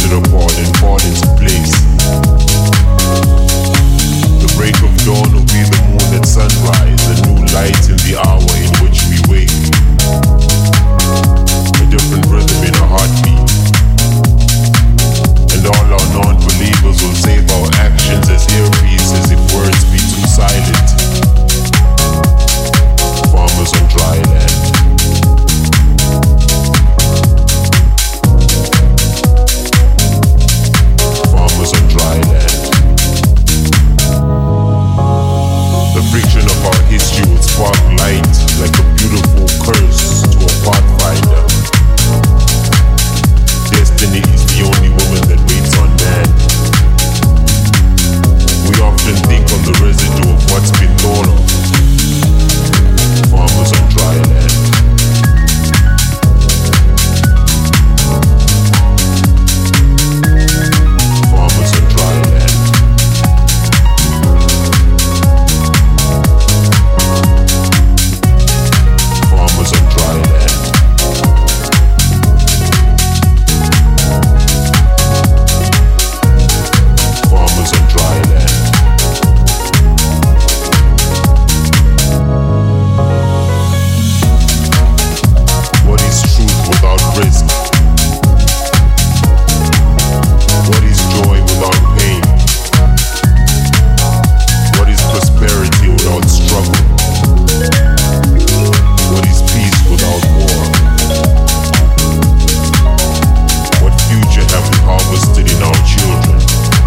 drifted apart and fall into place. The break of dawn will be the moon at sunrise, a new light in the hour in which we wake. A different rhythm in our heartbeat. And all our non-believers will save our actions as earpieces if words be too silent. Farmers on dry land. Farmers on dry land. The friction of our history will spark light like a beautiful curse to a pathfinder. Destiny is the only woman that waits on man. We often think on the residue of what's been thought of. Farmers on dry land. Farmers on dry land. Farmers on dry land. Farmers on dry land. What is truth without risk? What is joy without pain? What is prosperity without struggle? What is peace without war? What future have we harvested in our children?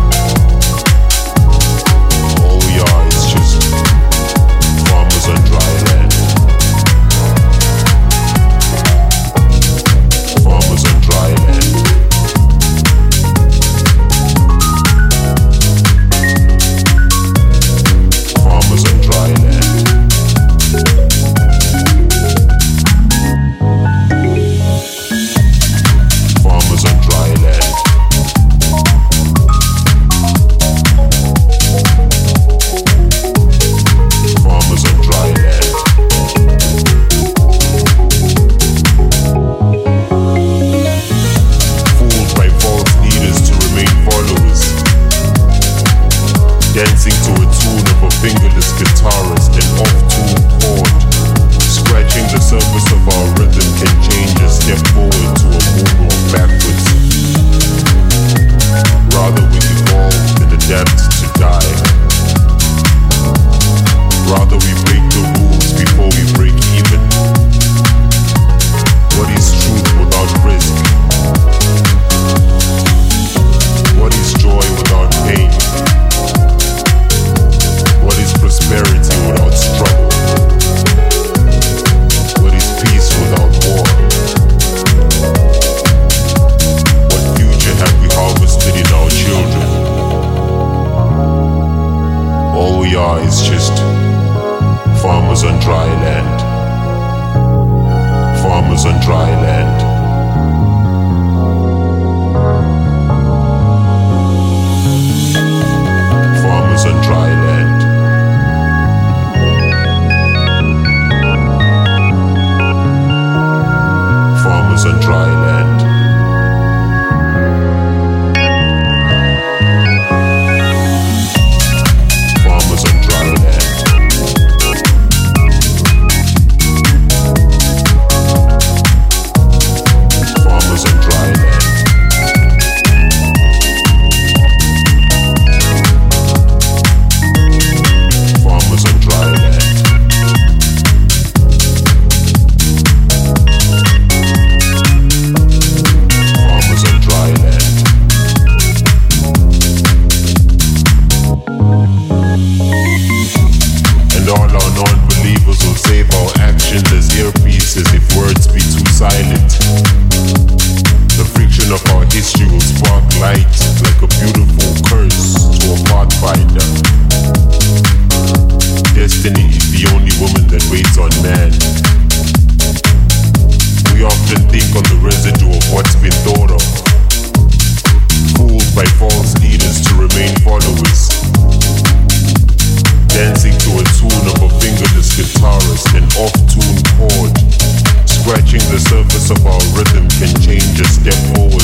All we are is just farmers on dry land. Farmers on dry land. Farmers on dry land. Farmers on dry land. Farmers on dry land. Fooled by false leaders to remain followers. Dancing to a tune of a fingerless guitarist and off-tune chord. Scratching the surface of our rhythm can change a step forward to a moonwalk backwards. Rather we evolve than adapt to die. Rather we break the rules before we break even. What is truth without risk? What is joy without pain? What is prosperity without struggle? What is peace without war? What future have we harvested in our children? All we are is just farmers on dry land. Farmers on dry land. Farmers on dry land. Farmers on dry land. Farmers on dry land. Farmers on dry land. Farmers on dry land. Farmers on dry land. And all our non-believers will save our actions as earpieces if words be too silent. The friction of our history will spark light like a beautiful curse to a pathfinder. Destiny is the only woman that waits on man. We often think on the residue of what's been thought of. Fooled by false leaders to remain followers. Dancing to a tune of a fingerless guitarist and off-tune chord. Scratching the surface of our rhythm can change a step forward